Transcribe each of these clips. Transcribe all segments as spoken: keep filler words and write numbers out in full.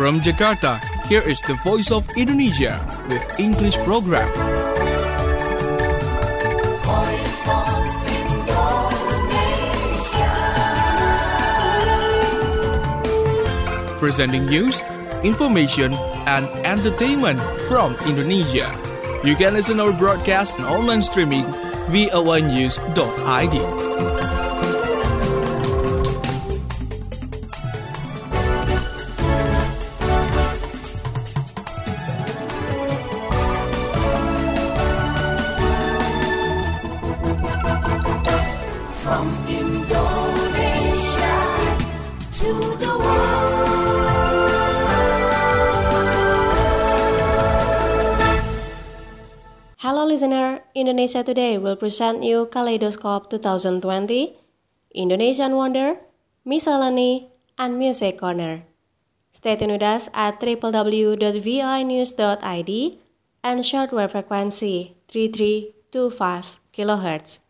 From Jakarta, here is the Voice of Indonesia with English program. Voice of Indonesia. Presenting news, information, and entertainment from Indonesia. You can listen our broadcast and online streaming v o a news dot i d. From Indonesia to the Hello listener, Indonesia Today will present you Kaleidoscope twenty twenty, Indonesian Wonder, Miscellany, and Music Corner. Stay tuned with us at w w w dot v o a news dot i d and shortwave frequency three three two five kilohertz.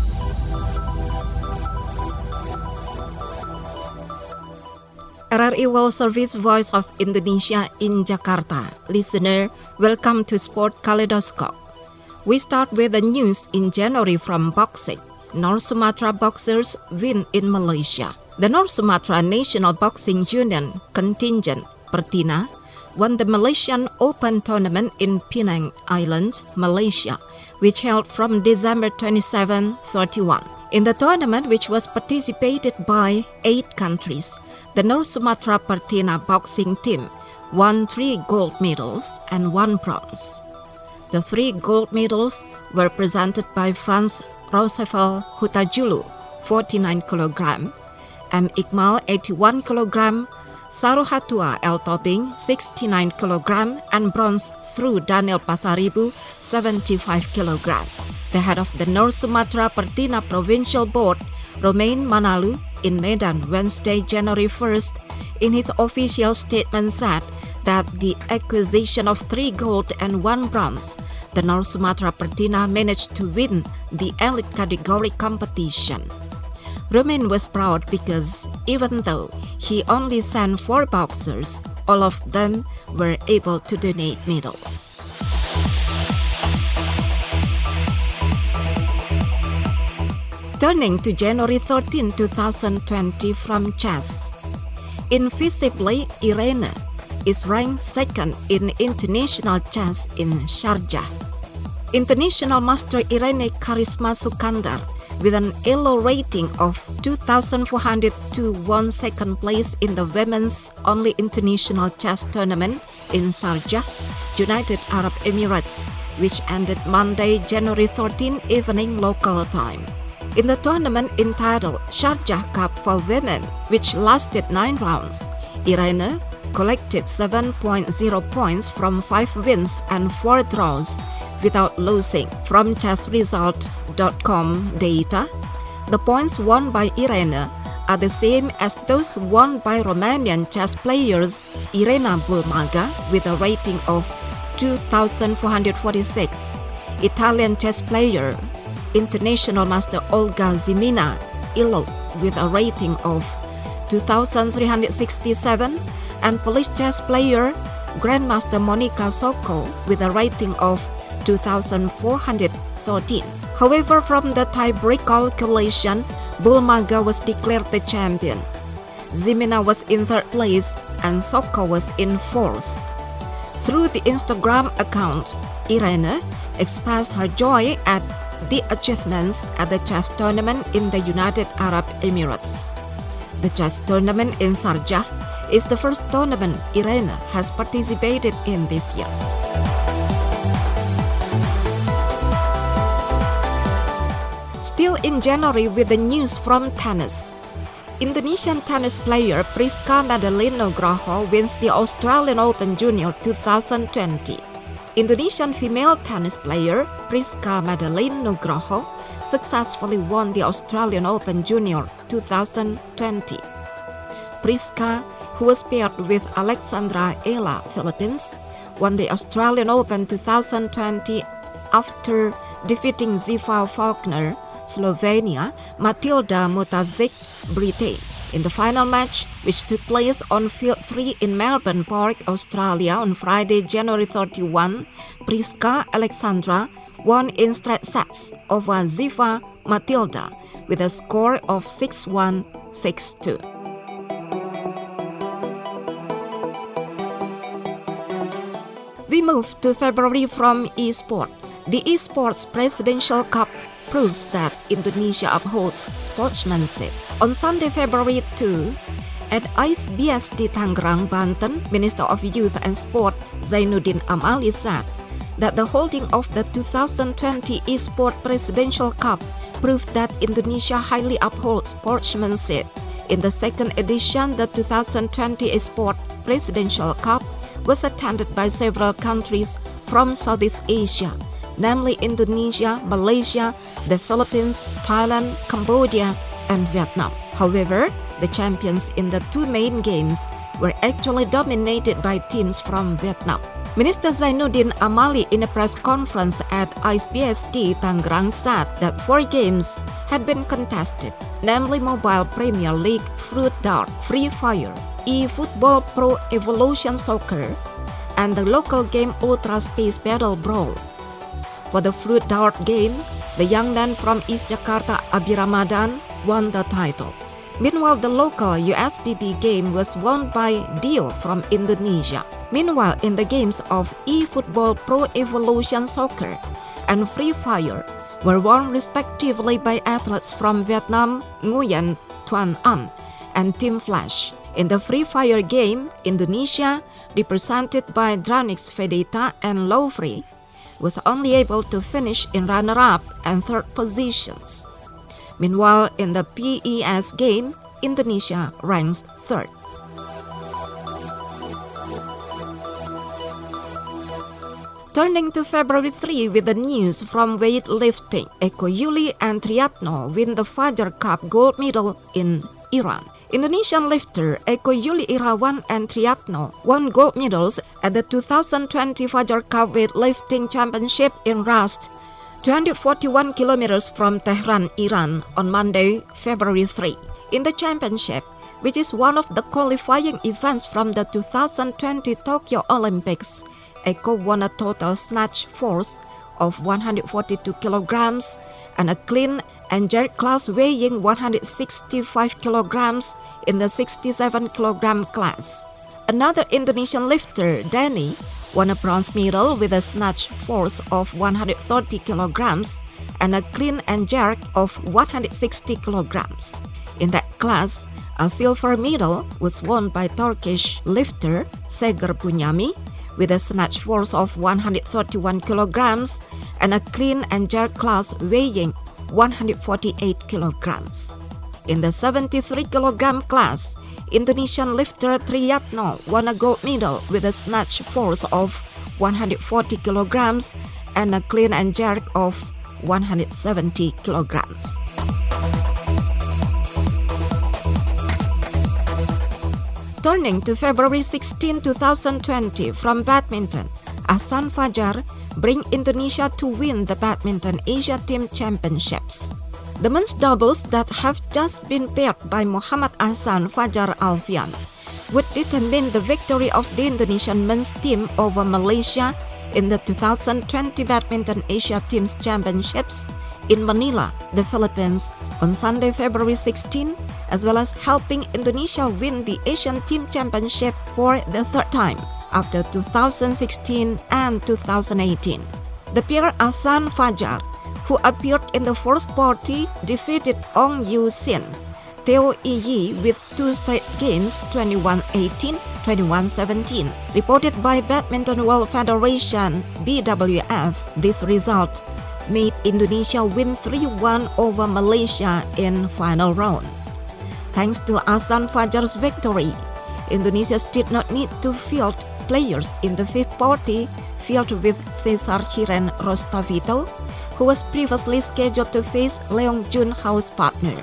R R I World Service Voice of Indonesia in Jakarta. Listener, welcome to Sport Kaleidoscope. We start with the news in January from boxing. North Sumatra boxers win in Malaysia. The North Sumatra National Boxing Union contingent, Pertina, won the Malaysian Open tournament in Penang Island, Malaysia, which held from December twenty-seventh to thirty-first. In the tournament, which was participated by eight countries, the North Sumatra Pertina boxing team won three gold medals and one bronze. The three gold medals were presented by Franz Roosevelt Hutajulu, forty-nine kilograms, M. Iqmal, eighty-one kilograms, Saruhatua El Tobing, sixty-nine kilograms, and bronze through Daniel Pasaribu, seventy-five kilograms. The head of the North Sumatra Pertina Provincial Board, Romain Manalu, in Medan Wednesday, January first, in his official statement said that the acquisition of three gold and one bronze, the North Sumatra Pertina managed to win the elite category competition. Romain was proud because even though he only sent four boxers, all of them were able to donate medals. Turning to January thirteenth, twenty twenty from chess. Invisibly, Irene is ranked second in international chess in Sharjah. International master Irene Karisma Sukandar, with an Elo rating of two thousand four hundred two, won second place in the women's only international chess tournament in Sharjah, United Arab Emirates, which ended Monday, January thirteenth evening local time. In the tournament entitled Sharjah Cup for Women, which lasted nine rounds, Irene collected seven point zero points from five wins and four draws without losing. From chess result dot com data, the points won by Irene are the same as those won by Romanian chess players Irena Bulmaga with a rating of two thousand four hundred forty-six, Italian chess player International Master Olga Zimina Ilo with a rating of two thousand three hundred sixty-seven, and Polish chess player Grandmaster Monika Soko with a rating of two thousand four hundred thirteen. However, from the tie-break calculation, Bulmaga was declared the champion. Zimina was in third place and Soko was in fourth. Through the Instagram account, Irene expressed her joy at the achievements at the chess tournament in the United Arab Emirates. The chess tournament in Sharjah is the first tournament Irene has participated in this year. Still in January with the news from tennis. Indonesian tennis player Priska Madeline Nugroho wins the Australian Open Junior twenty twenty. Indonesian female tennis player Priska Madeline Nugroho successfully won the Australian Open Junior twenty twenty. Priska, who was paired with Alexandra Ela, Philippines, won the Australian Open twenty twenty after defeating Ziva Faulkner, Slovenia, Matilda Mutazic, Britain. In the final match, which took place on Field three in Melbourne Park, Australia on Friday, January thirty-first, Priska Alexandra won in straight sets over Ziva Matilda with a score of six one, six two. We move to February from esports. The esports Presidential Cup proves that Indonesia upholds sportsmanship. On Sunday, February second, at I S B S D Tangerang, Banten, Minister of Youth and Sport Zainuddin Amali said that the holding of the two thousand twenty Esport Presidential Cup proved that Indonesia highly upholds sportsmanship. In the second edition, the two thousand twenty Esport Presidential Cup was attended by several countries from Southeast Asia, namely Indonesia, Malaysia, the Philippines, Thailand, Cambodia, and Vietnam. However, the champions in the two main games were actually dominated by teams from Vietnam. Minister Zainuddin Amali in a press conference at I S B S D Tangerang said that four games had been contested, namely Mobile Premier League, Fruit Dart, Free Fire, eFootball Pro Evolution Soccer, and the local game Ultra Space Battle Brawl. For the Fruit Dart game, the young man from East Jakarta, Abi Ramadan, won the title. Meanwhile, the local U S B B game was won by Dio from Indonesia. Meanwhile, in the games of eFootball Pro Evolution Soccer and Free Fire were won respectively by athletes from Vietnam, Nguyen Tuan An, and Team Flash. In the Free Fire game, Indonesia, represented by Dranix Vedeta and Lowfree, was only able to finish in runner-up and third positions. Meanwhile, in the P E S game, Indonesia ranks third. Turning to February third with the news from weightlifting, Eko Yuli and Triatno win the Fajar Cup gold medal in Iran. Indonesian lifter Eko Yuli Irawan and Triatno won gold medals at the two thousand twenty Fajar Cup weightlifting championship in Rast, two hundred forty-one kilometers from Tehran, Iran, on Monday, February third. In the championship, which is one of the qualifying events from the two thousand twenty Tokyo Olympics, Eko won a total snatch force of one hundred forty-two kilograms and a clean and jerk class weighing one hundred sixty-five kilograms in the sixty-seven kilogram class. Another Indonesian lifter, Danny, won a bronze medal with a snatch force of one hundred thirty kilograms and a clean and jerk of one hundred sixty kilograms. In that class, a silver medal was won by Turkish lifter Seger Bunyami with a snatch force of one hundred thirty-one kilograms and a clean and jerk class weighing one hundred forty-eight kilograms. In the seventy-three kilogram class, Indonesian lifter Triatno won a gold medal with a snatch force of one hundred forty kilograms and a clean and jerk of one hundred seventy kilograms. Turning to February sixteenth, two thousand twenty from badminton, Ahsan Fajar bring Indonesia to win the Badminton Asia Team Championships. The men's doubles that have just been paired by Muhammad Ahsan Fajar Alfian would determine the victory of the Indonesian men's team over Malaysia in the two thousand twenty Badminton Asia Teams Championships in Manila, the Philippines, on Sunday, February sixteenth, as well as helping Indonesia win the Asian Team Championship for the third time after two thousand sixteen and two thousand eighteen. The pair Ahsan Fajar, who appeared in the first party, defeated Ong Yu Sin, Theo Yi with two straight games, twenty-one eighteen, twenty-one seventeen. Reported by Badminton World Federation B W F, these results made Indonesia win three one over Malaysia in final round. Thanks to Ahsan Fajar's victory, Indonesia did not need to field players in the fifth party, filled with Cesar Hiren Rostavito, who was previously scheduled to face Leong Jun Ho's partner.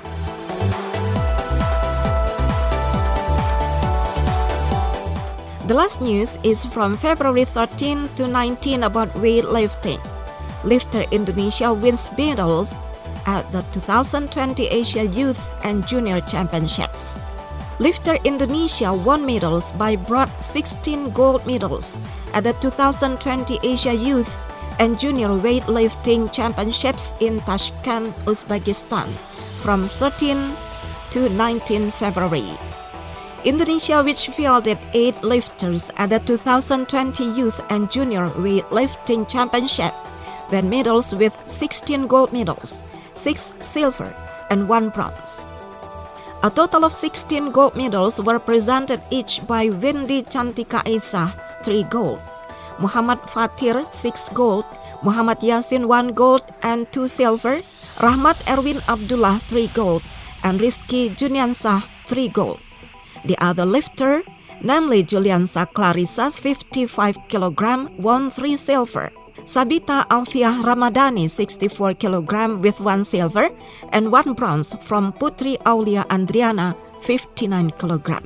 The last news is from February thirteenth to nineteenth about weightlifting. Lifter Indonesia wins medals at the two thousand twenty Asia Youth and Junior Championships. Lifter Indonesia won medals by brought sixteen gold medals at the two thousand twenty Asia Youth and Junior Weightlifting Championships in Tashkent, Uzbekistan from thirteenth to nineteenth February. Indonesia, which fielded eight lifters at the two thousand twenty Youth and Junior Weightlifting Championship, won medals with sixteen gold medals, six silver, and one bronze. A total of sixteen gold medals were presented each by Windy Cantika Aisyah, three gold, Muhammad Fatir, six gold, Muhammad Yasin, one gold and two silver, Rahmat Erwin Abdullah, three gold, and Rizky Juniansah, three gold. The other lifter, namely Juliansa Clarissa, fifty-five kilograms, won three silver. Sabita Alfiah Ramadhani, sixty-four kilograms, with one silver, and one bronze from Putri Aulia Andriana, fifty-nine kilograms.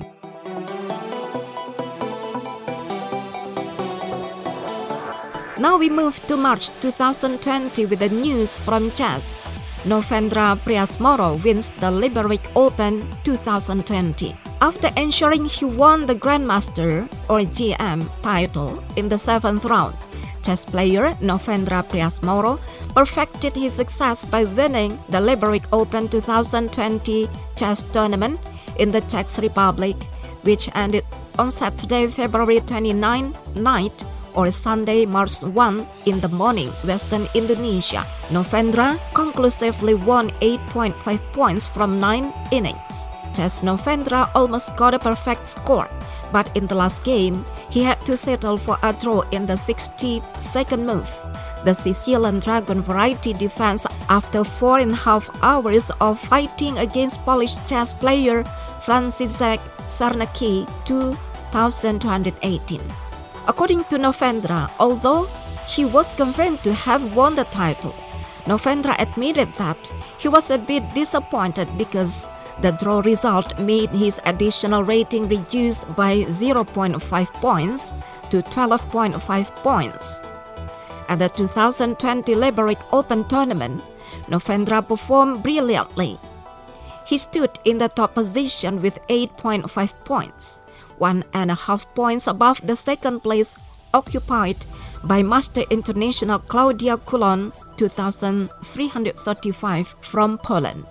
Now we move to March two thousand twenty with the news from chess. Novendra Priasmoro wins the Liberec Open two thousand twenty. After ensuring he won the Grandmaster or G M title in the seventh round, chess player Novendra Priasmoro perfected his success by winning the Liberec Open two thousand twenty chess tournament in the Czech Republic, which ended on Saturday, February twenty-ninth night or Sunday, March first in the morning, Western Indonesia. Novendra conclusively won eight point five points from nine innings. Chess Novendra almost got a perfect score, but in the last game, he had to settle for a draw in the sixty-second move. The Sicilian Dragon variety defense after four and a half hours of fighting against Polish chess player Franciszek Czarnecki two thousand two hundred eighteen. According to Novendra, although he was confirmed to have won the title, Novendra admitted that he was a bit disappointed because the draw result made his additional rating reduced by zero point five points to twelve point five points. At the two thousand twenty Liberec Open tournament, Novendra performed brilliantly. He stood in the top position with eight point five points, one and a half points above the second place occupied by Master International Klaudia Kulon two thousand three hundred thirty-five from Poland.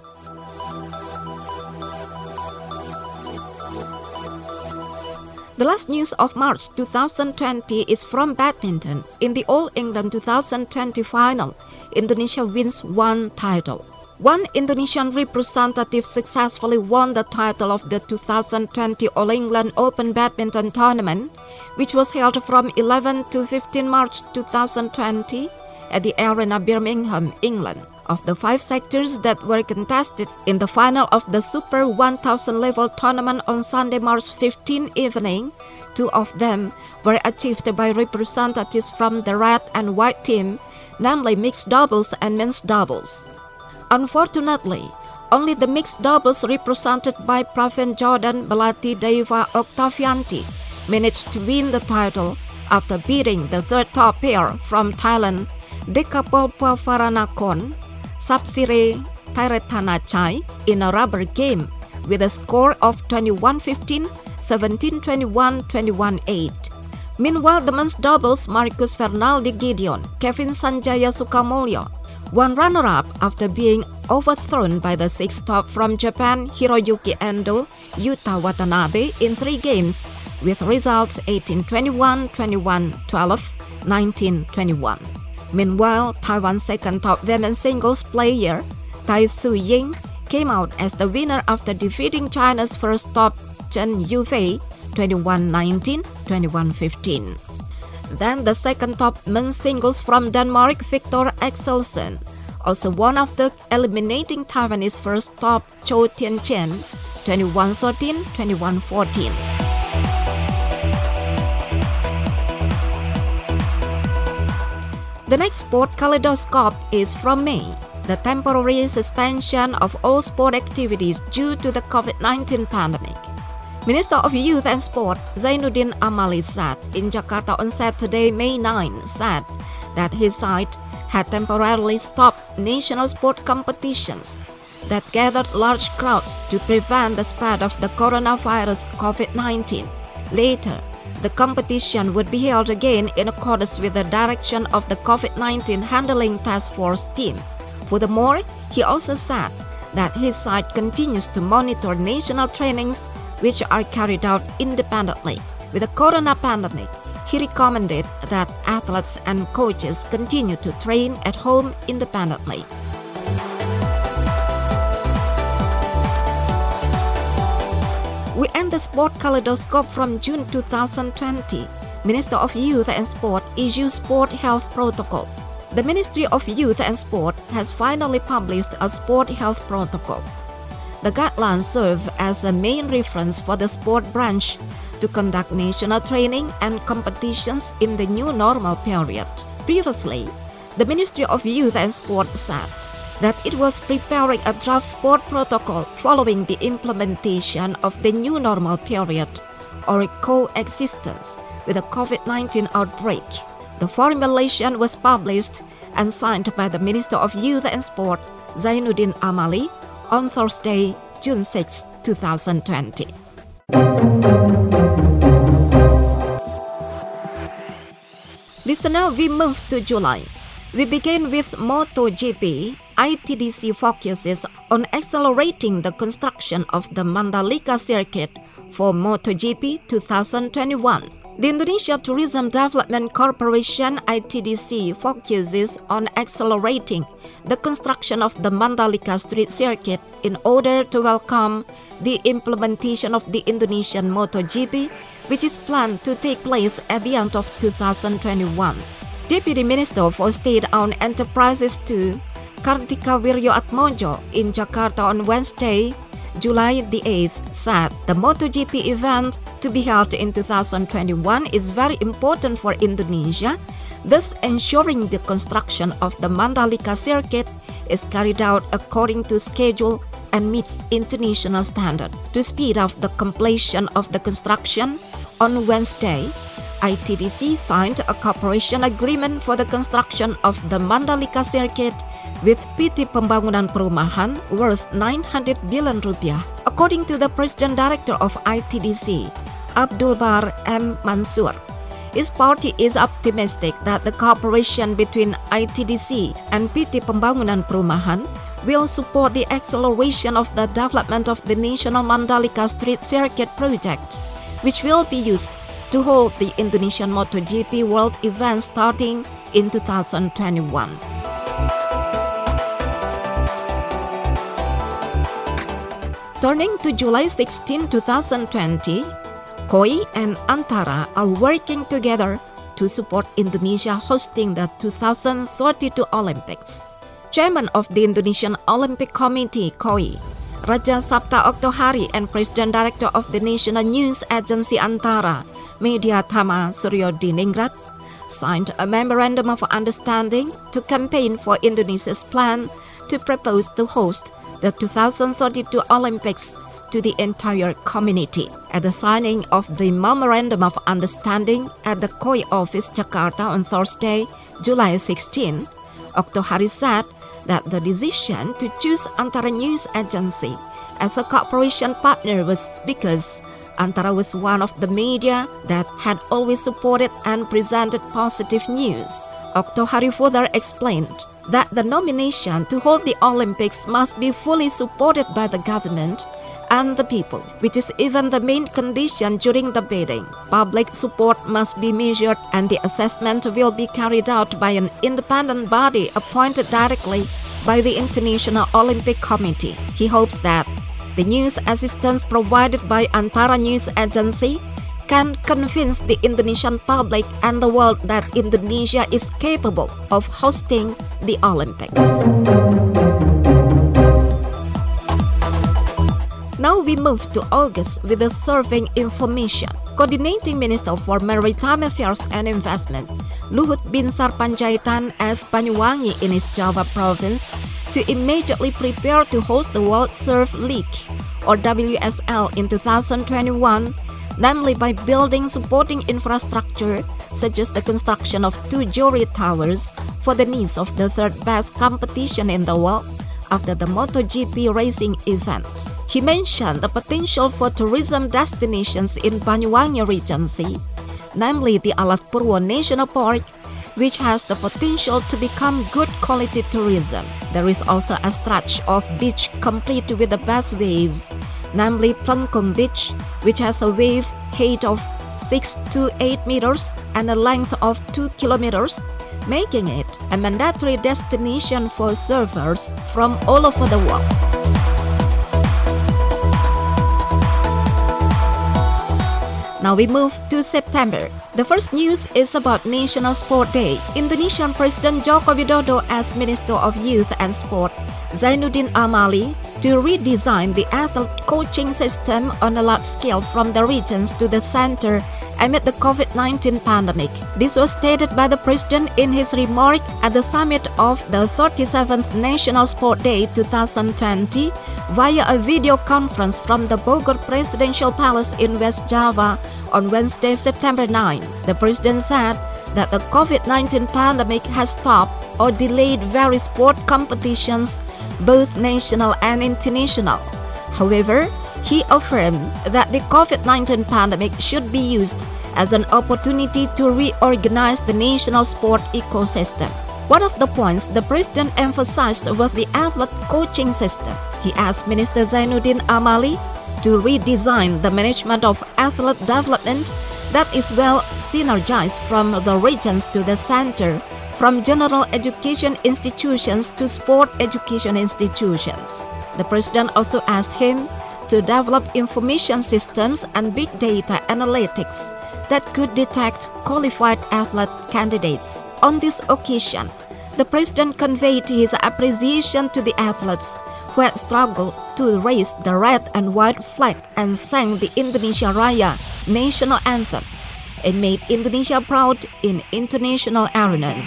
The last news of March two thousand twenty is from badminton. In the All England two thousand twenty final, Indonesia wins one title. One Indonesian representative successfully won the title of the two thousand twenty All England Open Badminton Tournament, which was held from eleventh to fifteenth March two thousand twenty at the Arena Birmingham, England. Of the five sectors that were contested in the final of the Super one thousand level tournament on Sunday, March fifteenth evening, two of them were achieved by representatives from the red and white team, namely mixed doubles and men's doubles. Unfortunately, only the mixed doubles represented by Pravin Jordan Belati Deva Octavianti managed to win the title after beating the third top pair from Thailand, Dekapol Pavaranakon, Sapsire Thairathanachai, in a rubber game with a score of twenty-one fifteen, seventeen twenty-one, twenty-one eight. Meanwhile, the men's doubles Marcus Fernaldi Gideon, Kevin Sanjaya Sukamulyo, won runner-up after being overthrown by the sixth top from Japan Hiroyuki Endo, Yuta Watanabe in three games with results eighteen twenty-one, twenty-one twelve, nineteen twenty-one. Meanwhile, Taiwan's second top women's singles player, Tai Tzu-ying, came out as the winner after defeating China's first top Chen Yufei twenty-one nineteen, twenty-one fifteen. Then the second top men's singles from Denmark, Victor Axelsen, also won after eliminating Taiwanese first top Chou Tien-chen twenty-one thirteen, twenty-one fourteen. The next sport kaleidoscope is from May, the temporary suspension of all sport activities due to the COVID nineteen pandemic. Minister of Youth and Sport Zainuddin Amali said in Jakarta on Saturday, May ninth, said that his side had temporarily stopped national sport competitions. that gathered large crowds to prevent the spread of the coronavirus COVID nineteen. Later, the competition would be held again in accordance with the direction of the COVID nineteen Handling Task Force team. Furthermore, he also said that his side continues to monitor national trainings which are carried out independently. With the corona pandemic, he recommended that athletes and coaches continue to train at home independently. We end the Sport Kaleidoscope from June two thousand twenty. Minister of Youth and Sport issues Sport Health Protocol. The Ministry of Youth and Sport has finally published a Sport Health Protocol. The guidelines serve as a main reference for the sport branch to conduct national training and competitions in the new normal period. Previously, the Ministry of Youth and Sport said that it was preparing a draft sport protocol following the implementation of the new normal period or coexistence with the COVID nineteen outbreak. The formulation was published and signed by the Minister of Youth and Sport, Zainuddin Amali, on Thursday, June sixth, two thousand twenty. Listener, we move to July. We begin with MotoGP. I T D C focuses on accelerating the construction of the Mandalika circuit for MotoGP twenty twenty-one. The Indonesia Tourism Development Corporation I T D C focuses on accelerating the construction of the Mandalika Street Circuit in order to welcome the implementation of the Indonesian MotoGP, which is planned to take place at the end of two thousand twenty-one. Deputy Minister for State-Owned Enterprises two, Kartika Wirjoatmojo, in Jakarta on Wednesday, July the eighth, said the MotoGP event to be held in two thousand twenty-one is very important for Indonesia, thus ensuring the construction of the Mandalika circuit is carried out according to schedule and meets international standard. To speed up the completion of the construction, on Wednesday, I T D C signed a cooperation agreement for the construction of the Mandalika circuit with P T Pembangunan Perumahan worth nine hundred billion rupiah. According to the President Director of I T D C, Abdul Bar M. Mansur, his party is optimistic that the cooperation between I T D C and P T Pembangunan Perumahan will support the acceleration of the development of the National Mandalika Street Circuit project, which will be used to hold the Indonesian MotoGP World event starting in two thousand twenty-one. Turning to July sixteenth, two thousand twenty, K O I and Antara are working together to support Indonesia hosting the two thousand thirty-two Olympics. Chairman of the Indonesian Olympic Committee, K O I, Raja Sabta Oktohari, and President Director of the National News Agency Antara, Mediatama Suryodiningrat, signed a memorandum of understanding to campaign for Indonesia's plan to propose to host the two thousand thirty-two Olympics to the entire community. At the signing of the memorandum of understanding at the K O I office Jakarta on Thursday, July sixteenth, Oktohari said that the decision to choose Antara News Agency as a cooperation partner was because Antara was one of the media that had always supported and presented positive news. Oktohari further explained that the nomination to hold the Olympics must be fully supported by the government and the people, which is even the main condition during the bidding. Public support must be measured and the assessment will be carried out by an independent body appointed directly by the International Olympic Committee. He hopes that the news assistance provided by Antara News Agency can convince the Indonesian public and the world that Indonesia is capable of hosting the Olympics. Now we move to August with the surveying information. Coordinating Minister for Maritime Affairs and Investment, Luhut Binsar Panjaitan, asked Banyuwangi in his Java province to immediately prepare to host the World Surf League, or W S L, in two thousand twenty-one, namely by building supporting infrastructure such as the construction of two jury towers for the needs of the third best competition in the world, after the MotoGP racing event. He mentioned the potential for tourism destinations in Banyuwangi Regency, namely the Alas Purwo National Park, which has the potential to become good quality tourism. There is also a stretch of beach complete with the best waves, namely Plengkung Beach, which has a wave height of six to eight meters and a length of two kilometers, making it a mandatory destination for surfers from all over the world. Now we move to September. The first news is about National Sport Day. Indonesian President Joko Widodo asked Minister of Youth and Sport, Zainuddin Amali, to redesign the athlete coaching system on a large scale from the regions to the center amid the COVID nineteen pandemic. This was stated by the President in his remark at the summit of the thirty-seventh National Sport Day twenty twenty via a video conference from the Bogor Presidential Palace in West Java on Wednesday, September ninth. The President said that the COVID nineteen pandemic has stopped or delayed various sport competitions, both national and international. However, he affirmed that the COVID nineteen pandemic should be used as an opportunity to reorganize the national sport ecosystem. One of the points the President emphasized was the athlete coaching system. He asked Minister Zainuddin Amali to redesign the management of athlete development that is well synergized from the regions to the center, from general education institutions to sport education institutions. The President also asked him to develop information systems and big data analytics that could detect qualified athlete candidates. On this occasion, the President conveyed his appreciation to the athletes who had struggled to raise the red and white flag and sang the Indonesia Raya national anthem and made Indonesia proud in international arenas.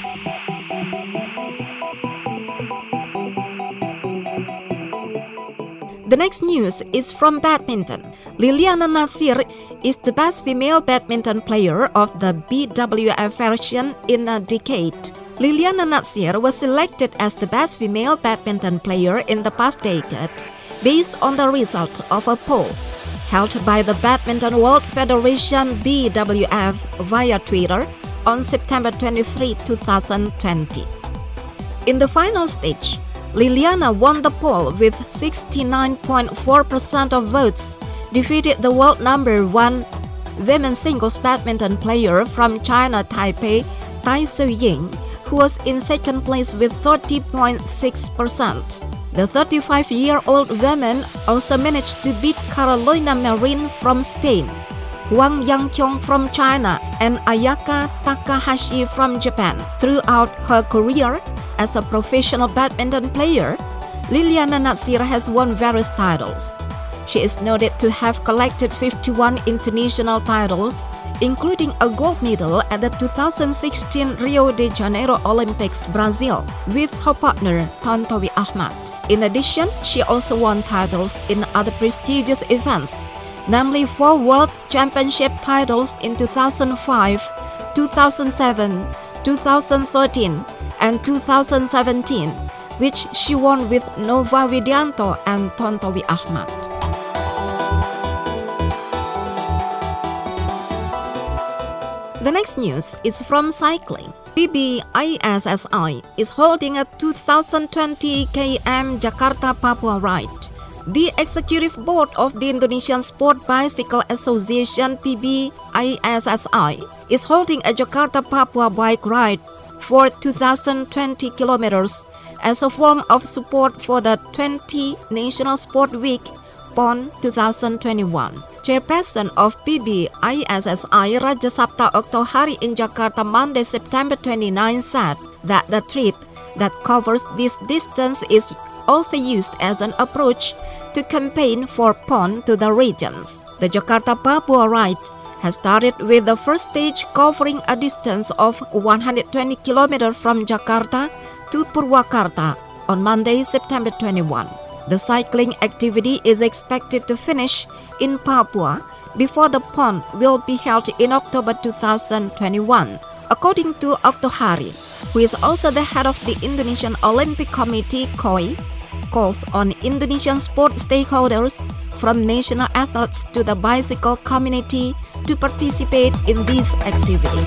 The next news is from badminton. Liliana Natsir is the best female badminton player of the B W F version in a decade. Liliana Natsir was selected as the best female badminton player in the past decade based on the results of a poll held by the Badminton World Federation B W F via Twitter on September twenty-third, twenty twenty. In the final stage, Liliana won the poll with sixty-nine point four percent of votes, defeated the world number one women's singles badminton player from China, Taipei, Tai Tzu-ying, who was in second place with thirty point six percent. The thirty-five-year-old woman also managed to beat Carolina Marin from Spain, Wang Yangqiong from China, and Ayaka Takahashi from Japan. Throughout her career as a professional badminton player, Liliana Natsir has won various titles. She is noted to have collected fifty-one international titles, including a gold medal at the two thousand sixteen Rio de Janeiro Olympics, Brazil, with her partner Tontowi Ahmad. In addition, she also won titles in other prestigious events, namely four World Championship titles in two thousand five, two thousand seven, two thousand thirteen, and two thousand seventeen, which she won with Nova Widianto and Tontowi Ahmad. The next news is from cycling. P B I S S I is holding a two thousand twenty kilometer Jakarta-Papua ride. The Executive Board of the Indonesian Sport Bicycle Association P B I S S I is holding a Jakarta-Papua bike ride for two thousand twenty kilometers as a form of support for the twentieth National Sport Week, P O N twenty twenty-one. Chairperson of P B I S S I Raja Sapta Oktohari in Jakarta Monday, September twenty-ninth said that the trip that covers this distance is also used as an approach to campaign for P O N to the regions. The Jakarta-Papua ride has started with the first stage covering a distance of one hundred twenty kilometers from Jakarta to Purwakarta on Monday, September twenty-first. The cycling activity is expected to finish in Papua before the P O N will be held in October two thousand twenty-one. According to Oktohari, who is also the head of the Indonesian Olympic Committee (C O I), calls on Indonesian sport stakeholders, from national athletes to the bicycle community, to participate in this activity.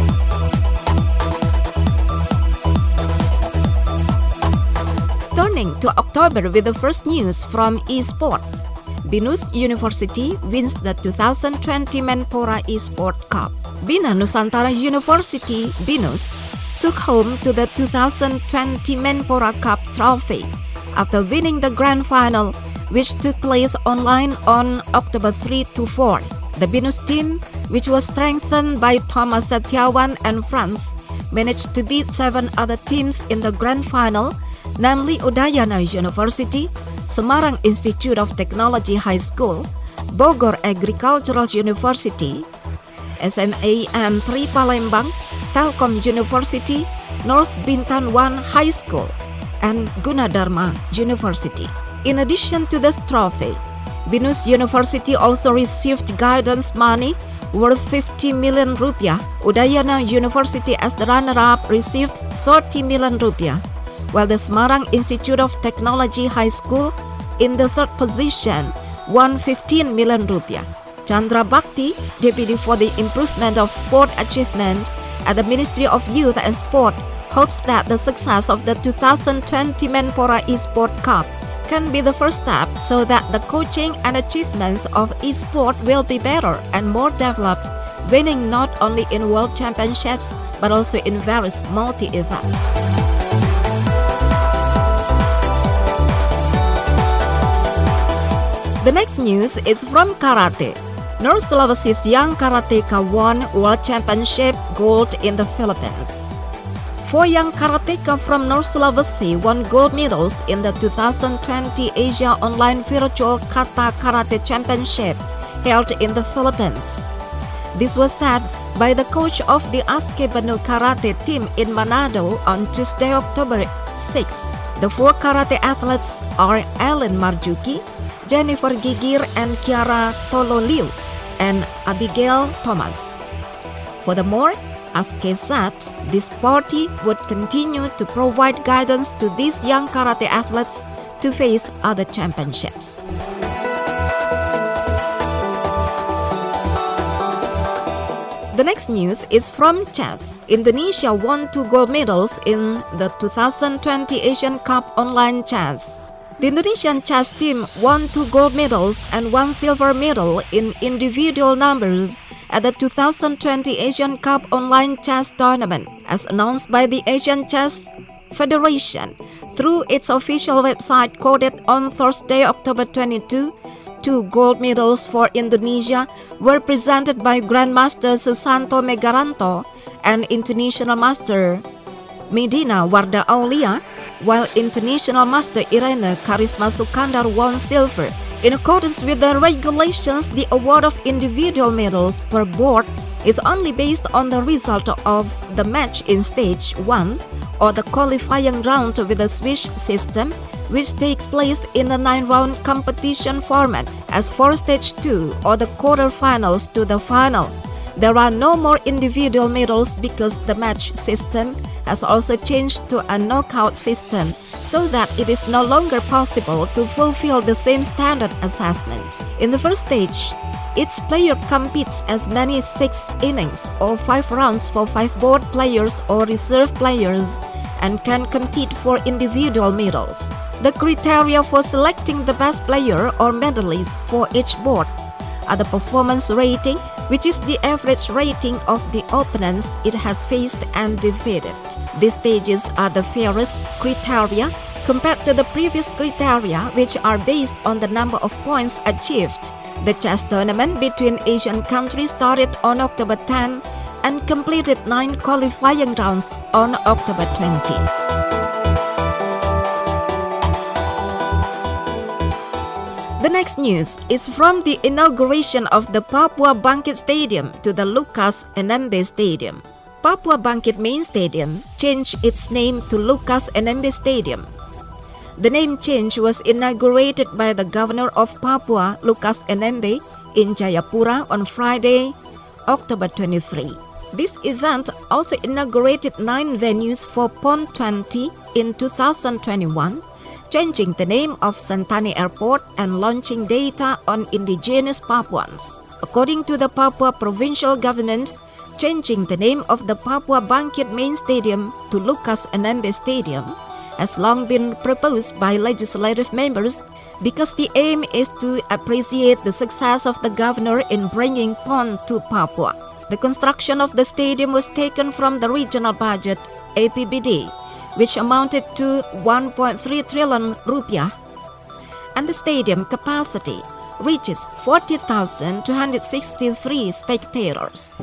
Turning to October with the first news from eSport. Binus University wins the two thousand twenty Menpora eSport Cup. Bina Nusantara University, Binus, took home to the two thousand twenty Menpora Cup trophy after winning the grand final, which took place online on October third to fourth. The Binus team, which was strengthened by Thomas Setiawan and France, managed to beat seven other teams in the grand final, namely Udayana University, Semarang Institute of Technology High School, Bogor Agricultural University, S M A N three Palembang, Telkom University, North Bintan one High School, and Gunadarma University. In addition to this trophy, Binus University also received guidance money worth fifty million rupiah. Udayana University as the runner-up received thirty million rupiah, while the Semarang Institute of Technology High School in the third position won fifteen million rupiah. Chandra Bhakti, Deputy for the Improvement of Sport Achievement at the Ministry of Youth and Sport, hopes that the success of the two thousand twenty Menpora eSport Cup can be the first step so that the coaching and achievements of eSport will be better and more developed, winning not only in World Championships but also in various multi-events. The next news is from karate. North Sulawesi's young karateka won World Championship gold in the Philippines. Four young karateka from North Sulawesi won gold medals in the two thousand twenty Asia Online Virtual Kata Karate Championship held in the Philippines. This was said by the coach of the Askebanu Karate team in Manado on Tuesday, October sixth. The four karate athletes are Ellen Marjuki, Jennifer Gigir and Kiara Tololiu, and Abigail Thomas. Furthermore, Aske said this party would continue to provide guidance to these young karate athletes to face other championships. The next news is from chess. Indonesia won two gold medals in the two thousand twenty Asian Cup Online Chess. The Indonesian chess team won two gold medals and one silver medal in individual numbers at the two thousand twenty Asian Cup Online Chess Tournament, as announced by the Asian Chess Federation through its official website quoted on Thursday, October twenty-second. Two gold medals for Indonesia were presented by Grandmaster Susanto Megaranto and International Master Medina Warda Aulia, while International Master Irene Karisma Sukandar won silver. In accordance with the regulations, the award of individual medals per board is only based on the result of the match in stage one or the qualifying round with the Swiss system, which takes place in a nine-round competition format, as for stage two or the quarterfinals to the final. There are no more individual medals because the match system has also changed to a knockout system, so that it is no longer possible to fulfill the same standard assessment. In the first stage, each player competes as many six innings or five rounds for five board players or reserve players and can compete for individual medals. The criteria for selecting the best player or medalist for each board are the performance rating, which is the average rating of the opponents it has faced and defeated. These stages are the fairest criteria compared to the previous criteria, which are based on the number of points achieved. The chess tournament between Asian countries started on October tenth and completed nine qualifying rounds on October twentieth. The next news is from the inauguration of the Papua Bangkit Stadium to the Lukas N M B Stadium. Papua Bangkit Main Stadium changed its name to Lukas N M B Stadium. The name change was inaugurated by the Governor of Papua, Lukas N M B, in Jayapura on Friday, October twenty-third. This event also inaugurated nine venues for PON twenty in two thousand twenty-one, changing the name of Sentani Airport and launching data on indigenous Papuans. According to the Papua provincial government, changing the name of the Papua Bangkit Main Stadium to Lukas N M B Stadium has long been proposed by legislative members because the aim is to appreciate the success of the governor in bringing Pon to Papua. The construction of the stadium was taken from the regional budget, A P B D, which amounted to one point three trillion rupiah, and the stadium capacity reaches forty thousand two hundred sixty-three spectators.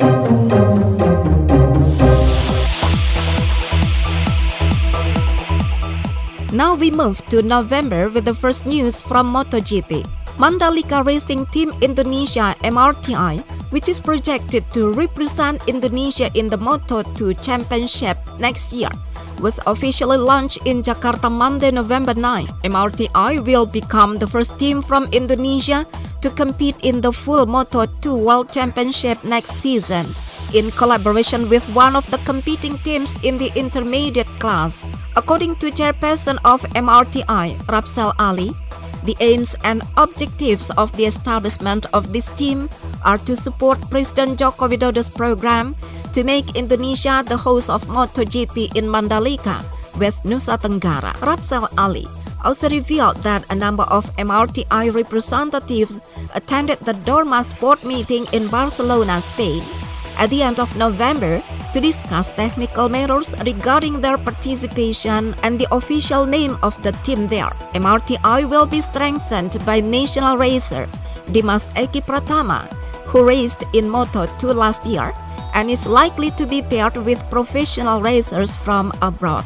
Now we move to November with the first news from MotoGP. Mandalika Racing Team Indonesia M R T I, which is projected to represent Indonesia in the Moto two Championship next year, was officially launched in Jakarta Monday, November ninth. M R T I will become the first team from Indonesia to compete in the full Moto two World Championship next season, in collaboration with one of the competing teams in the intermediate class. According to chairperson of M R T I, Rapsel Ali, the aims and objectives of the establishment of this team are to support President Joko Widodo's program to make Indonesia the host of MotoGP in Mandalika, West Nusa Tenggara. Rapsel Ali also revealed that a number of M R T I representatives attended the Dorma Sport meeting in Barcelona, Spain, at the end of November to discuss technical matters regarding their participation and the official name of the team there. M R T I will be strengthened by national racer Dimas Eki Pratama, who raced in Moto two last year and is likely to be paired with professional racers from abroad.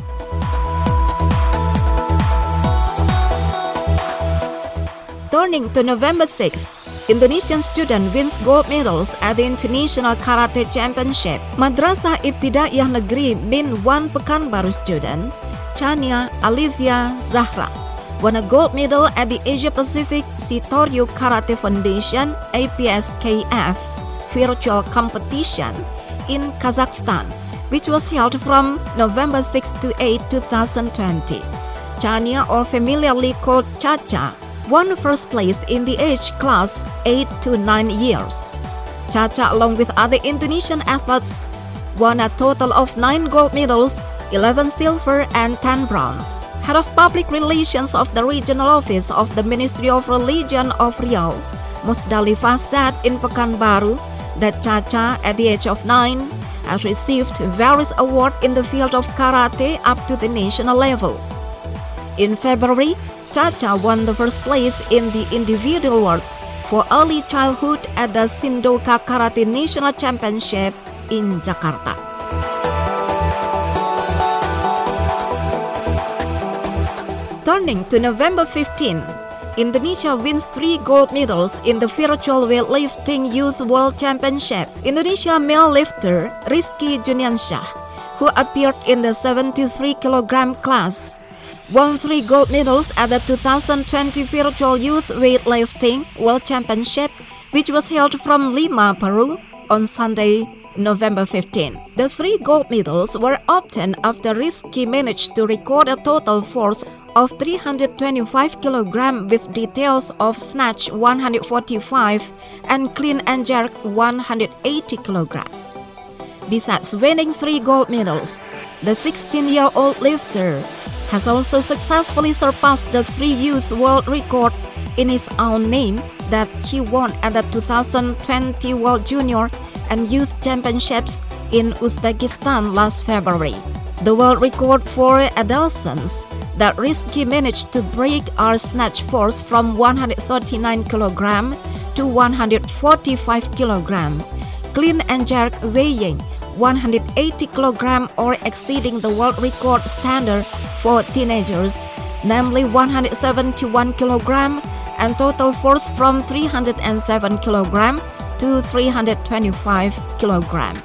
Turning to November sixth, Indonesian student wins gold medals at the International Karate Championship. Madrasah Ibtidaiyah Negeri Min Wan Pekanbaru student, Chania Olivia Zahra, won a gold medal at the Asia Pacific Sitoryu Karate Foundation A P S K F virtual competition in Kazakhstan, which was held from November sixth to eighth, two thousand twenty. Chania, or familiarly called Chacha, won first place in the age class eight to nine years. Chacha, along with other Indonesian athletes, won a total of nine gold medals, eleven silver and ten bronze. Head of Public Relations of the Regional Office of the Ministry of Religion of Riau, Musdalifah, said in Pekanbaru that Chacha, at the age of nine, has received various awards in the field of karate up to the national level. In February, Chacha won the first place in the individual awards for early childhood at the Sindoka Karate National Championship in Jakarta. Turning to November fifteenth, Indonesia wins three gold medals in the virtual weightlifting Youth World Championship. Indonesia male lifter Rizky Juniansyah, who appeared in the seventy-three kilogram class, won three gold medals at the two thousand twenty Virtual Youth Weightlifting World Championship, which was held from Lima, Peru, on Sunday, November fifteenth. The three gold medals were obtained after Rizky managed to record a total force of three hundred twenty-five kilograms with details of snatch one hundred forty-five and clean and jerk one hundred eighty kilograms. Besides winning three gold medals, the sixteen-year-old lifter has also successfully surpassed the three youth world record in his own name that he won at the two thousand twenty World Junior and Youth Championships in Uzbekistan last February. The world record for adolescents that Rizky managed to break are snatch force from one hundred thirty-nine kilograms to one hundred forty-five kilograms, clean and jerk weighing one hundred eighty kilograms or exceeding the world record standard for teenagers, namely one hundred seventy-one kilograms, and total force from three hundred seven kilograms to three hundred twenty-five kilograms.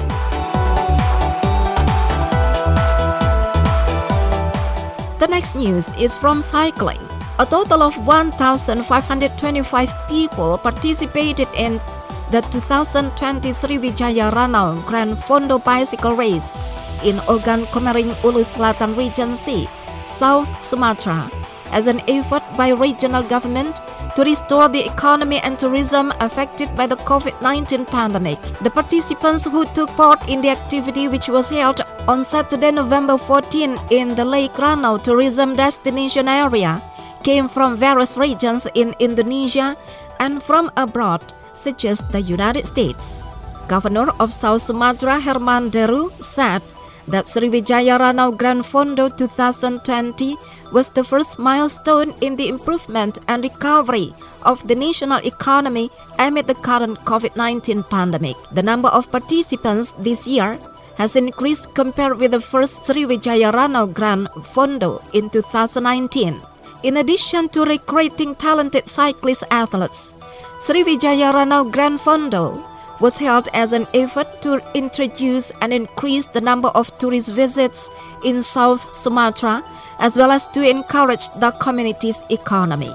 The next news is from cycling. A total of one thousand five hundred twenty-five people participated in the two thousand twenty Sriwijaya Ranau Grand Fondo Bicycle Race in Ogan Komering Ulu Selatan Regency, South Sumatra as an effort by regional government to restore the economy and tourism affected by the COVID nineteen pandemic. The participants who took part in the activity, which was held on Saturday, November fourteenth in the Lake Ranau tourism destination area, came from various regions in Indonesia and from abroad, such as the United States. Governor of South Sumatra Herman Deru said that Sriwijaya Ranau Grand Fondo twenty twenty was the first milestone in the improvement and recovery of the national economy amid the current COVID nineteen pandemic. The number of participants this year has increased compared with the first Sriwijaya Ranau Grand Fondo in two thousand nineteen. In addition to recruiting talented cyclist athletes, Sriwijaya Ranau Grand Fondo was held as an effort to introduce and increase the number of tourist visits in South Sumatra, as well as to encourage the community's economy.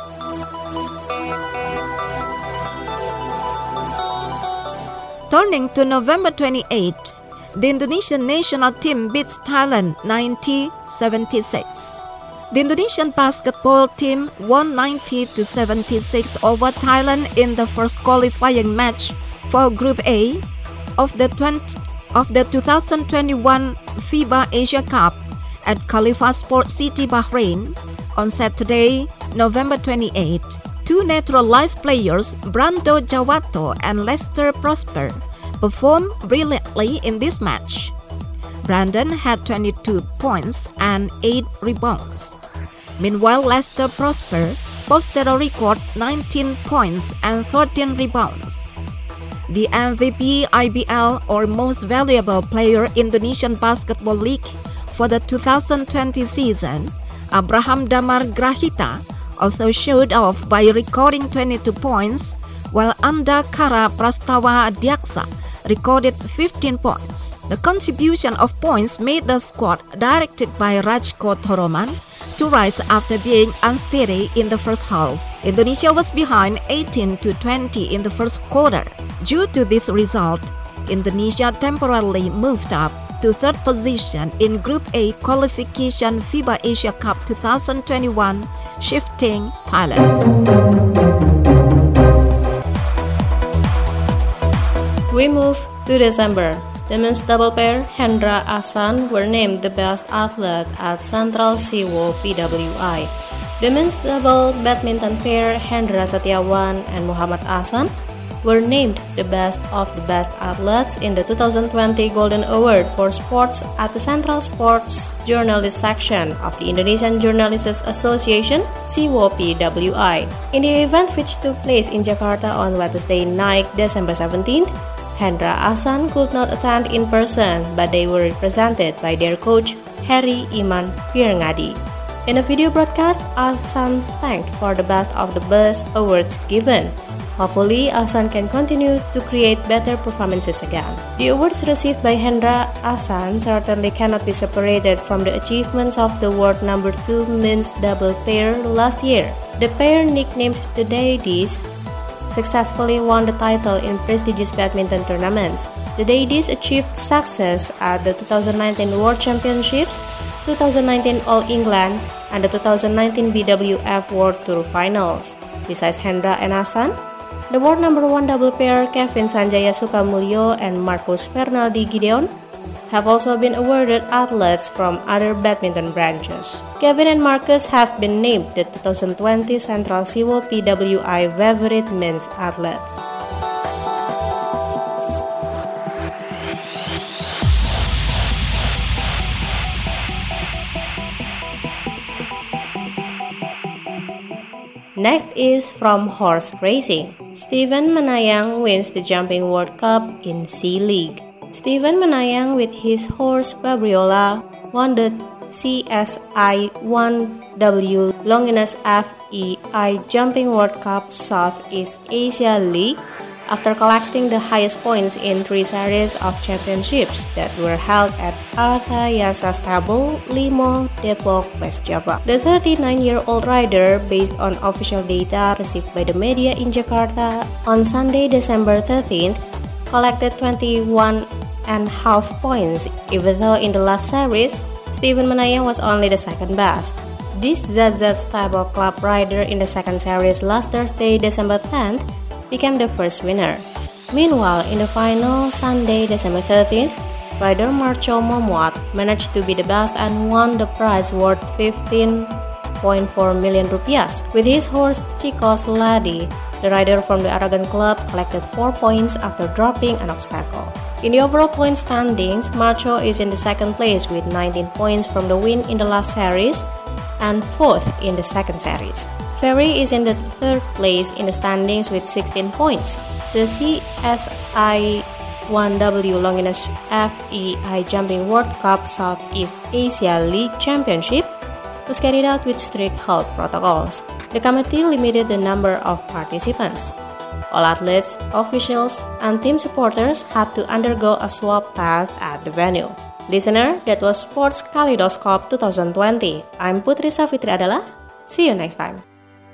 Turning to November twenty-eighth, the Indonesian national team beats Thailand ninety to seventy-six. The Indonesian basketball team won ninety to seventy-six over Thailand in the first qualifying match for Group A of the, twenty, of the two thousand twenty-one FIBA Asia Cup at Khalifa Sports City, Bahrain on Saturday, November twenty-eighth. Two naturalized players, Brando Jawato and Lester Prosper, performed brilliantly in this match. Brandon had twenty-two points and eight rebounds. Meanwhile, Lester Prosper posted a record nineteen points and thirteen rebounds. The M V P I B L, or Most Valuable Player Indonesian Basketball League for the two thousand twenty season, Abraham Damar Grahita, also showed off by recording twenty-two points, while Anda Kara Prastawa Diaksa recorded fifteen points. The contribution of points made the squad directed by Rajko Thoroman to rise after being unsteady in the first half. Indonesia was behind eighteen to twenty in the first quarter. Due to this result, Indonesia temporarily moved up to third position in Group A qualification FIBA Asia Cup twenty twenty-one, shifting Thailand. We move to December. The men's double pair Hendra Ahsan were named the best athlete at Central Siwo P W I. The men's double badminton pair Hendra Setiawan and Muhammad Ahsan were named the best of the best athletes in the two thousand twenty Golden Award for Sports at the Central Sports Journalist section of the Indonesian Journalists Association Siwo P W I. In the event, which took place in Jakarta on Wednesday night, December seventeenth, Hendra Ahsan could not attend in person, but they were represented by their coach, Harry Iman Pirngadi. In a video broadcast, Ahsan thanked for the best of the best awards given. Hopefully, Ahsan can continue to create better performances again. The awards received by Hendra Ahsan certainly cannot be separated from the achievements of the world number two men's double pair last year. The pair, nicknamed the Deities, successfully won the title in prestigious badminton tournaments. The Deities achieved success at the two thousand nineteen World Championships, two thousand nineteen All England, and the two thousand nineteen B W F World Tour Finals. Besides Hendra and Ahsan, the world number one double pair Kevin Sanjaya Sukamulyo and Marcus Fernaldi Gideon have also been awarded athletes from other badminton branches. Kevin and Marcus have been named the two thousand twenty Central Siwo P W I favorite men's athlete. Next is from horse racing. Steven Manayang wins the Jumping World Cup in C League. Steven Manayang with his horse Babriola won the C S I one W Longinus F E I Jumping World Cup Southeast Asia League after collecting the highest points in three series of championships that were held at Arthayasa Stable, Limo, Depok, West Java. The thirty-nine-year-old rider, based on official data received by the media in Jakarta on Sunday, December thirteenth, collected twenty-one and a half points, even though in the last series, Steven Menayer was only the second best. This Z Z Stable Club rider in the second series last Thursday, December tenth, became the first winner. Meanwhile, in the final, Sunday, December thirteenth, rider Marco Momwat managed to be the best and won the prize worth fifteen point four million rupiahs. With his horse Chicos Ladi, the rider from the Aragon Club collected four points after dropping an obstacle. In the overall point standings, Marco is in the second place with nineteen points from the win in the last series and fourth in the second series. Ferry is in the third place in the standings with sixteen points. The C S I one W Longinus F E I Jumping World Cup Southeast Asia League Championship was carried out with strict health protocols. The committee limited the number of participants. All athletes, officials, and team supporters had to undergo a swab test at the venue. Listener, that was Sports Kaleidoscope twenty twenty. I'm Putri Safitri Adala. See you next time.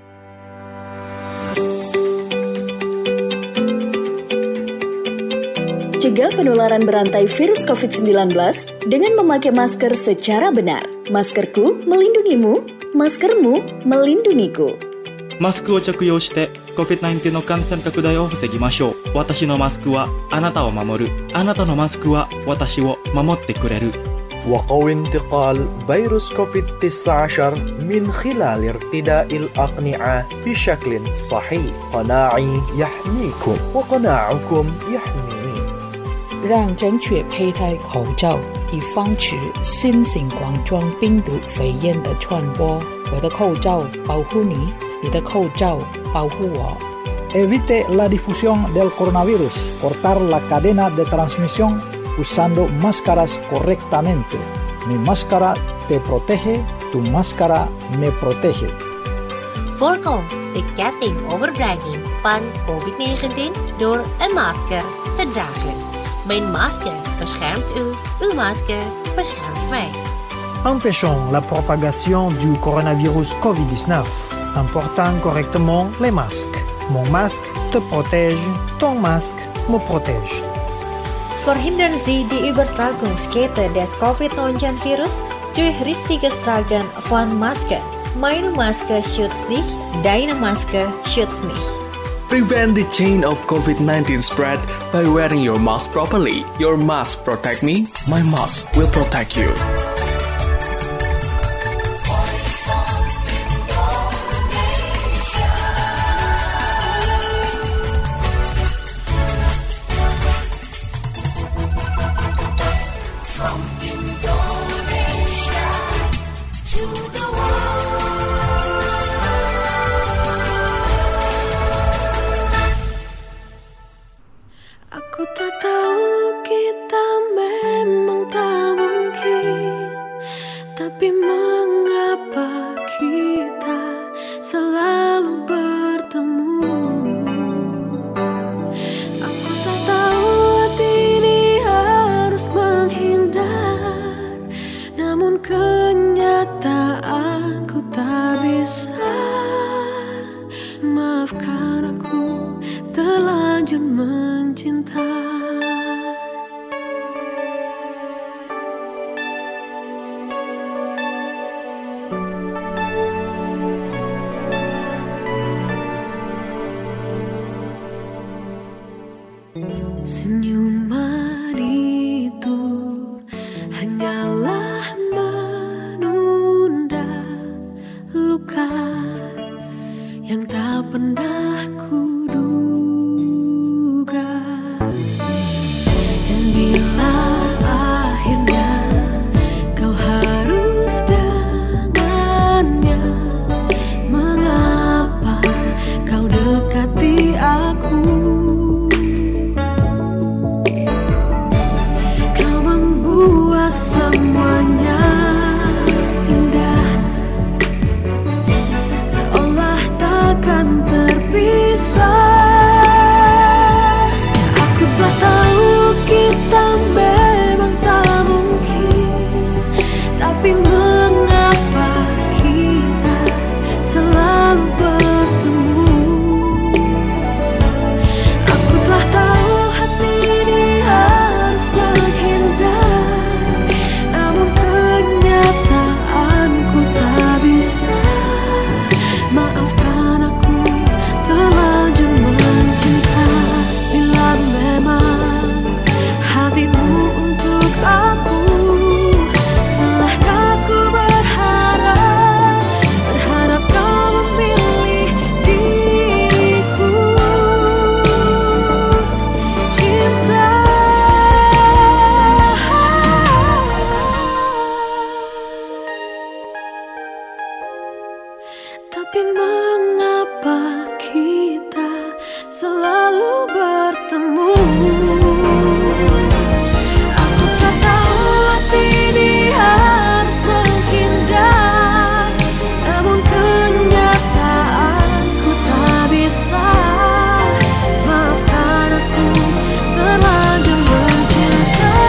Cegah penularan berantai virus covid sembilan belas dengan memakai masker secara benar. Maskerku melindungimu, maskermu melindungiku. マスクを着用して コビッドナインティーン の感染拡大を防ぎましょう。私のマスクはあなたを守る。あなたのマスクは私を守ってくれる。 وقوي انتقال فيروس كوفيد تسعة عشر من خلال ارتداء الأقنعة بشكل صحيح. قناعي يحميكم وقناعكم يحميني. 让正确佩戴口罩，以防止新型冠状病毒肺炎的传播。我的口罩保护你，你的口罩保护我。 Evite la difusión del coronavirus. Cortar la cadena de transmisión usando máscaras correctamente. Mi máscara te protege, tu máscara me protege. Voorkom de ketting overdraging van covid negentien door een masker te dragen. Mijn masker beschermt u, uw masker beschermt mij. Empêchons la propagation du coronavirus covid dix-neuf en portant correctement les masques. Mon masque te protège, ton masque me protège. Verhindern Sie die Übertragungskette des covid neunzehn Virus durch richtiges Tragen von Maske. Meine Maske schützt dich, deine Maske schützt mich. Prevent the chain of covid nineteen spread by wearing your mask properly. Your mask protect me, my mask will protect you. From Indonesia to the world. Aku tak tahu kita memang tak mungkin, tapi mengapa kita selalu bertemu? Aku tak tahu hati ini harus menghindar, namun kenyataanku tak bisa. Maafkan aku terlanjur mencinta. Senyuman itu hanyalah menunda luka yang tak pernah kuduga. Dan bila akhirnya kau harus dengannya, mengapa kau dekati aku? Kau membuat semuanya indah, seolah takkan terpisah. Tapi mengapa kita selalu bertemu? Aku tak tahu hati ini harus menghindar, namun kenyataan ku tak bisa. Maafkan aku terlanjur mencinta,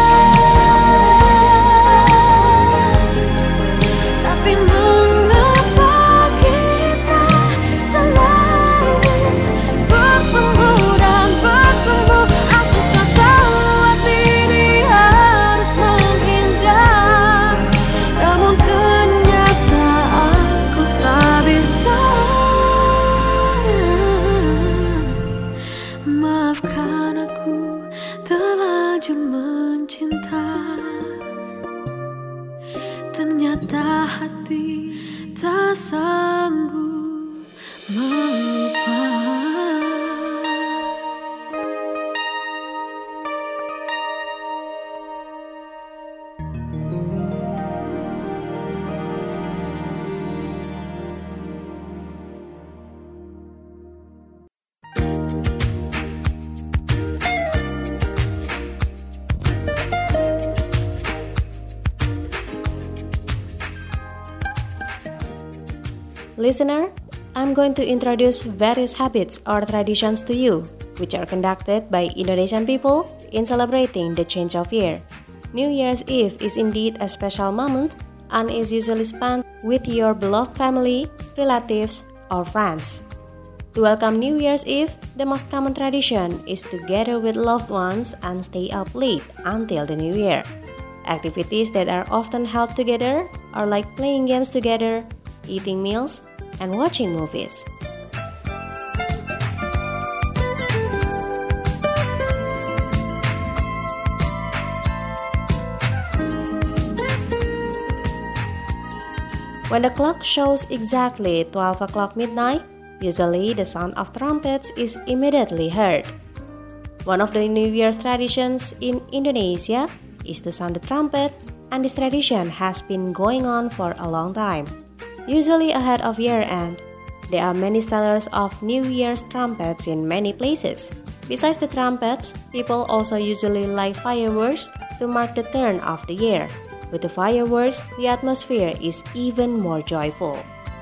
tapi mengapa kita selalu bertemu dan bertemu? Aku tak tahu hati ini harus menghindar, namun kenyataan ku tak bisa. Maafkan aku terlanjur mencinta, ternyata hati tak sanggup melupa. Listener, I'm going to introduce various habits or traditions to you, which are conducted by Indonesian people in celebrating the change of year. New Year's Eve is indeed a special moment and is usually spent with your beloved family, relatives, or friends. To welcome New Year's Eve, the most common tradition is to gather with loved ones and stay up late until the new year. Activities that are often held together are like playing games together, eating meals, and watching movies. When the clock shows exactly twelve o'clock midnight, usually the sound of trumpets is immediately heard. One of the New Year's traditions in Indonesia is to sound the trumpet, and this tradition has been going on for a long time. Usually ahead of year-end, there are many sellers of New Year's trumpets in many places. Besides the trumpets, people also usually light fireworks to mark the turn of the year. With the fireworks, the atmosphere is even more joyful.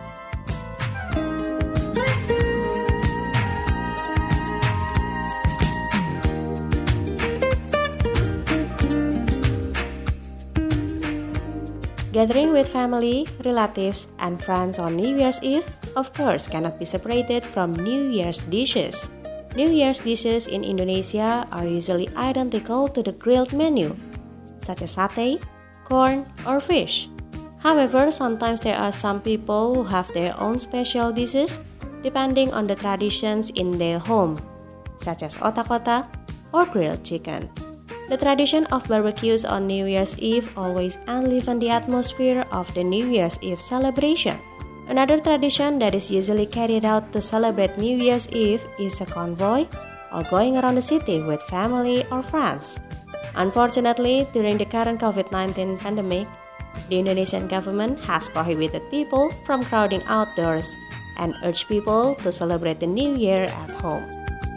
Gathering with family, relatives, and friends on New Year's Eve, of course, cannot be separated from New Year's dishes. New Year's dishes in Indonesia are usually identical to the grilled menu, such as satay, corn, or fish. However, sometimes there are some people who have their own special dishes depending on the traditions in their home, such as otak-otak or grilled chicken. The tradition of barbecues on New Year's Eve always enliven the atmosphere of the New Year's Eve celebration. Another tradition that is usually carried out to celebrate New Year's Eve is a convoy or going around the city with family or friends. Unfortunately, during the current COVID nineteen pandemic, the Indonesian government has prohibited people from crowding outdoors and urged people to celebrate the New Year at home.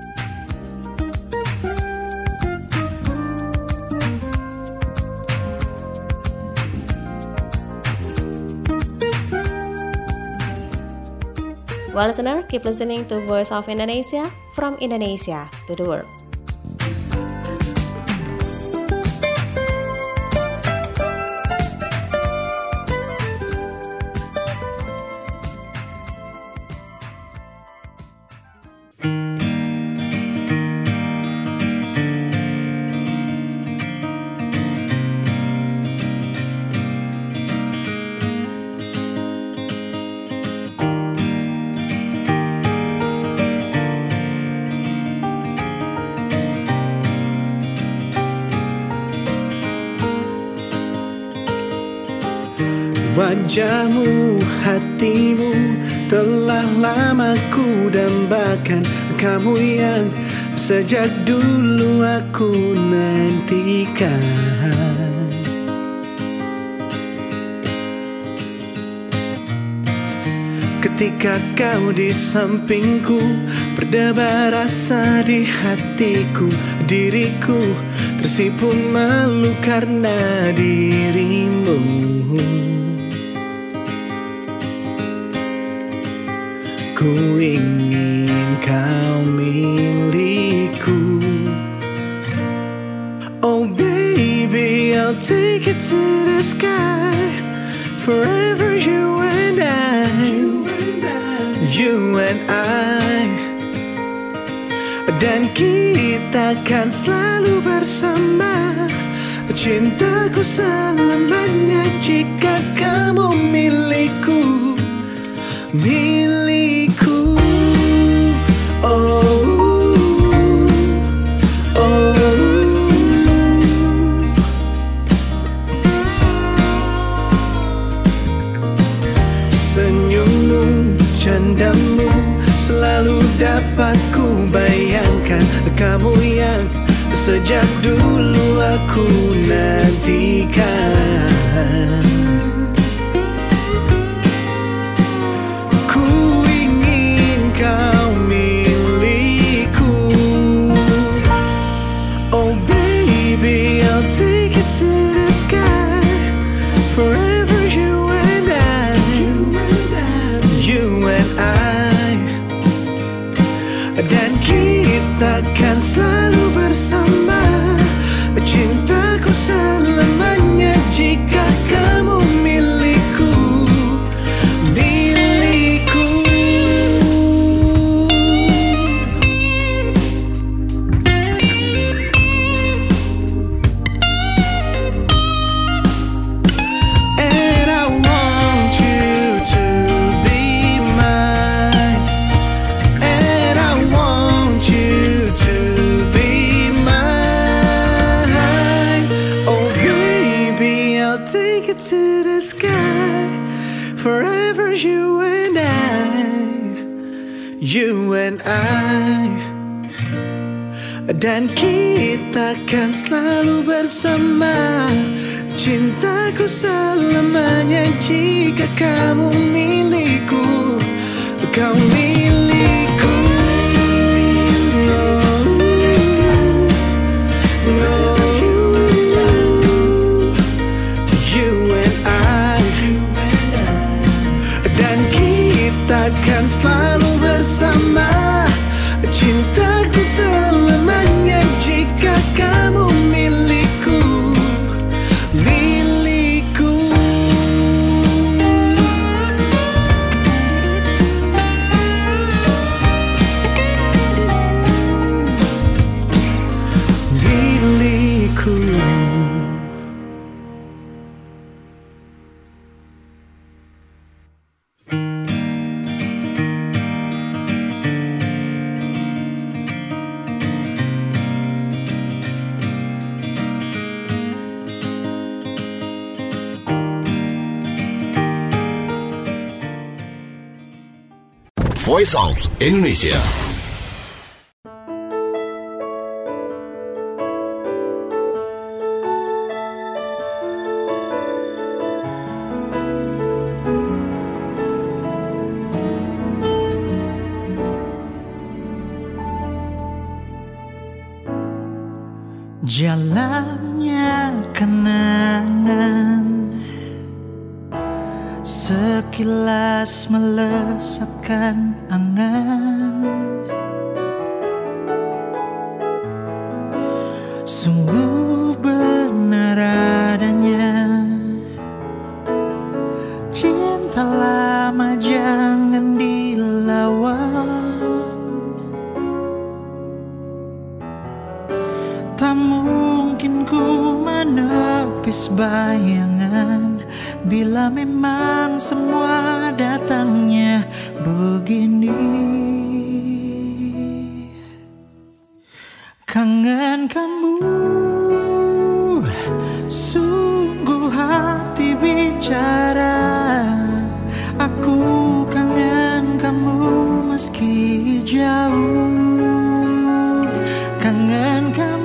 Well, listener, keep listening to Voice of Indonesia, from Indonesia to the world. Wajahmu, hatimu telah lama ku dambakan. Kamu yang sejak dulu aku nantikan. ketika kau di sampingku, berdebar rasa di hatiku. Diriku tersipu malu karena dirimu. Ku ingin kau milikku. Oh baby, I'll take it to the sky. Forever you and I, you and I. Dan kita kan selalu bersama. Cintaku selamanya jika kamu milikku. Milikku. Oh, oh. Senyummu, candamu selalu dapat ku bayangkan. Kamu yang sejak dulu aku nantikan. Ku ingin kau milikku. Oh baby, I'll take it to the sky. Forever you and I, you and I. Dan kita kan selalu bersama. Cintaku selamanya jika kamu milikku. Milikku. And I want you to be mine. And I want you to be mine. Oh baby, I'll take it to the sky. Forever you and I, you and I. Dan kita kan selalu bersama. Cintaku selamanya jika kamu milikku. Kau milikku. No, no. You and I. Dan kita kan selalu bersama. Cintaku selamanya jika kamu milikku. Milikku. Milikku. Voice of Indonesia. Jalannya kenangan sekilas melesatkan angan. Sungguh benar adanya cinta lama jangan dilawan. Tak mungkin ku menepis bayangan bila memang semua datangnya begini. Kangen kamu, sungguh hati bicara. Aku kangen kamu meski jauh. Kangen kamu,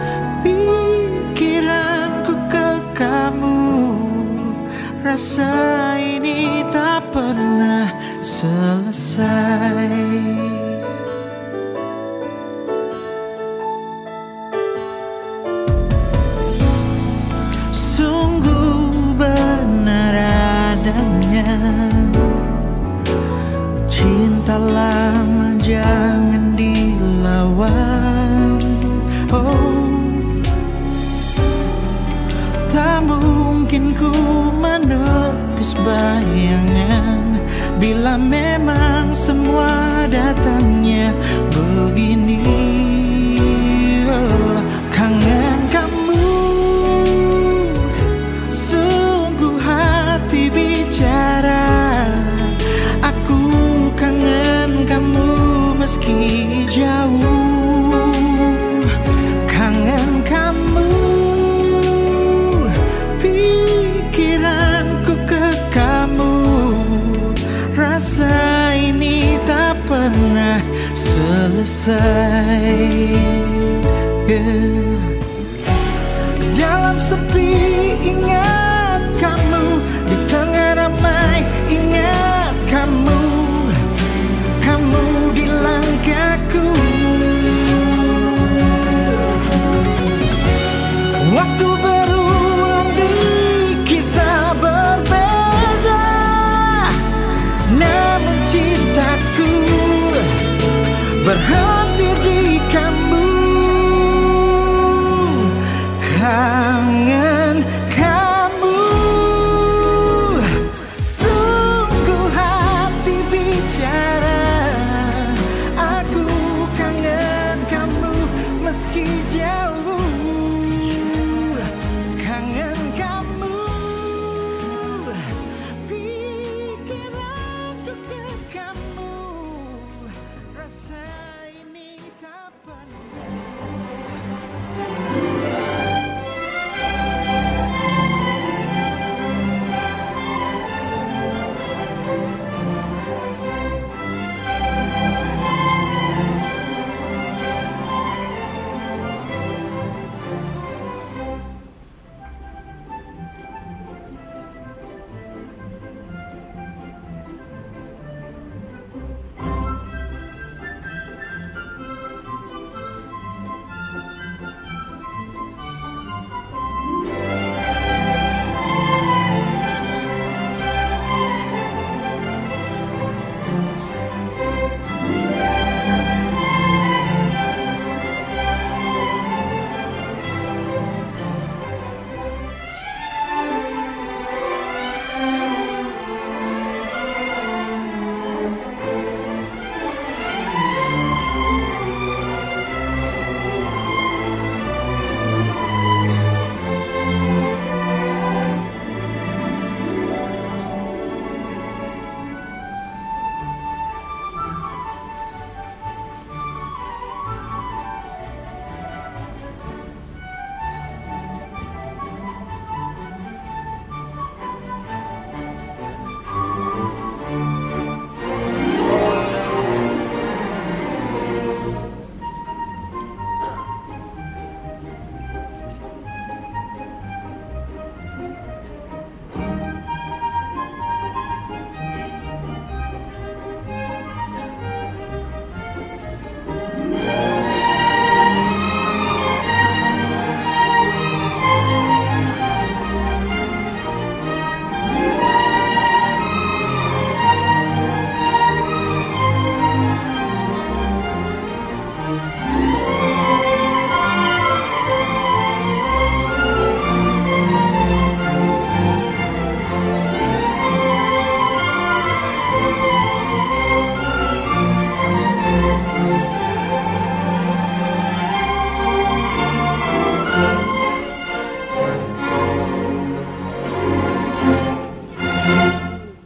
pikiranku ke kamu, rasa ini tak pernah selesai. Sungguh benar adanya cinta lama jangan dilawan. Oh, tak mungkin ku menepis bayangan bila memang semua datangnya begini. Oh, kangen kamu, sungguh hati bicara. Aku kangen kamu meski jauh. Kangen kamu, pikiranku ke kamu. Rasa ini tak pernah selesai. Yeah. Dalam sepi ingat kamu, di tengah ramai ingat kamu. Kamu di langkahku. Waktu berulang di kisah berbeda, namun cintaku berharap